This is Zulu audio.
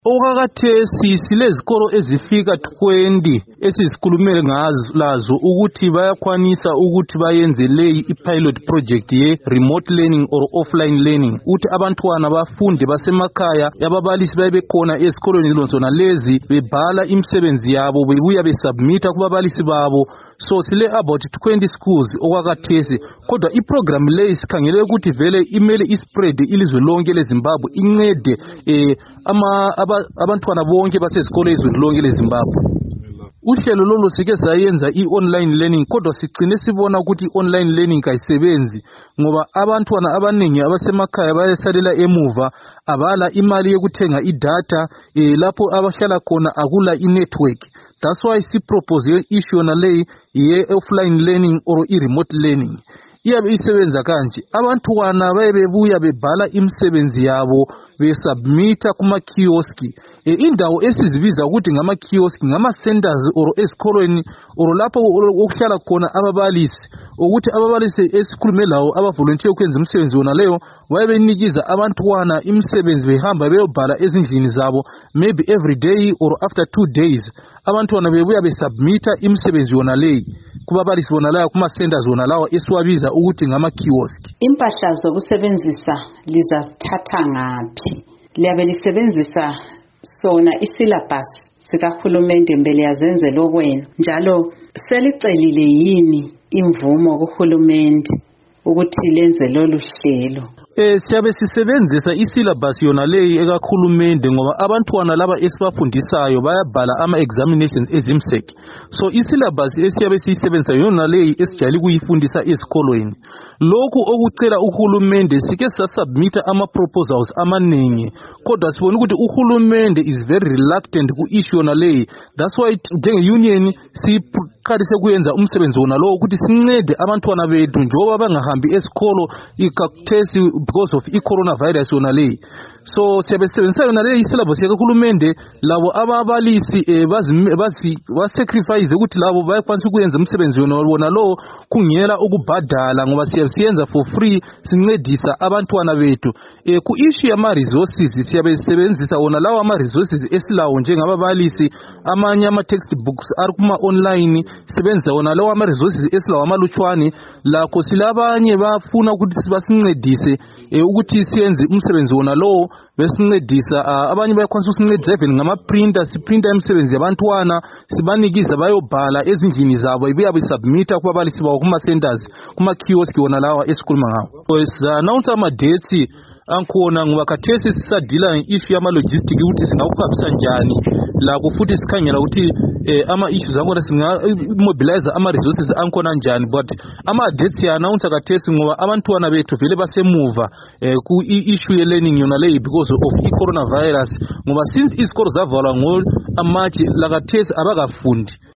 Okakathesi silezikolo ezifika 20 esisikhulumele lazo ukuthi bayakwanisa ukuthi bayenze leyi i-pilot project ye remote learning or offline learning uthi abantwana bafunde basemakhaya ababalisi bayebekhona ezikolweni zona lezi bebhala imisebenzi yabo bebuya besubmita kubabalisi babo. So sile about 20 schools okakathesi kodwa iprogram leyi sikhangele ukuthi vele imele ispread ilizwe lonke leZimbabwe incede abantwana bonke basezikole ezweni lonke leZimbabwe. Uhlelo lolo sike sayenza i-online learning kodwa sigcine sibona ukuthi i-online learning kayisebenzi ngoba abantwana abaningi abasemakhaya bayesalela emuva abala imali yokuthenga idatha lapho abahlala khona akula i-network. That's why sipropose issue yona leyi ye-offline learning or i-remote learning. Iyabe isebenza kanje abantwana bayebebuya bebhala imisebenzi yabo besubmita kuma kioski indawo esizibiza ukuthi ngama kioski ngama centers or esikolweni or lapho okuhlala khona ababalisi ukuthi ababalisi esikhulume lawo abavolunteer ukwenza imisebenzi yona leyo bayebenikiza abantwana imisebenzi behamba beyobhala ezindlini zabo maybe every day or after 2 days abantwana bebuya besubmita imisebenzi yona leyi kubabalisi bona lawo kuma centers yona lawo esiwabiza ukuthi ngama kioski. Impahla zokusebenzisa lizazithatha ngaphi? Liyabe lisebenzisa sona isyllabus sikahulumende mbele yazenze lokwena njalo selicelile yini imvumo kuhulumende ukuthi lenze lolu hlelo? Siyabe sisebenzisa isyllabus yona leyi ekahulumende ngoba abantwana laba esibafundisayo bayabhala ama-examinations ezimsek. So isyllabus esiyabe siyisebenzisa yona leyi esijayele kuyifundisa ezikolweni. Lokhu okucela uhulumende sike sasubmita ama-proposals amaningi kodwa sibona ukuthi uhulumende is very reluctant ku-issue yona leyi. That's why njenge-union siqalise kuyenza umsebenzi wona lowo ukuthi sincede abantwana bethu njengoba bangahambi esikolo ikakhthesi because of i-coronavirus yona leyi. So siyabesebenzisa yona leyi isyllabus yakahulumende labo ababalisi basacrifice ukuthi labo bayakwanisa ukuyenza umsebenzi wona lowo kungela ukubhadala ngoba siyenza for free sincedisa abantwana bethu. Ku issue yama-resources siyabesebenzisa wona lawo ama-resources esilawo njengababalisi amanye ama-textbooks ari kuma-online sibenzisa wona lawo ama-resources esilawo amalutshwane lakho silabanye bafuna ukuthi sibasincedise ukuthi siyenze umsebenzi wona lowo besincedisa abanye bayakwanisa ukusincedisa even ngama-printer siprinta imisebenzi yabantwana sibanikiza bayobhala ezindlini zabo ibuya besubmita kubabalisi bawo kuma-centers kuma-kioski wona lawa esikhuluma ngawo. Announce ama-dates ankhona ngoba khathesi sisadila nge-issue yama-logistic ukuthi singawuhambisa njani lakho futhi sikhangela ukuthi ama-issues akhona singa-mobilize ama-resources ankhona njani but ama-dates ya-announce khathesi ngoba abantwana bethu vele basemuva ku-issue ye-learning yona leyi because of i-coronavirus ngoba since izikolo zavalwa ngo-March lakhathesi abakafundi.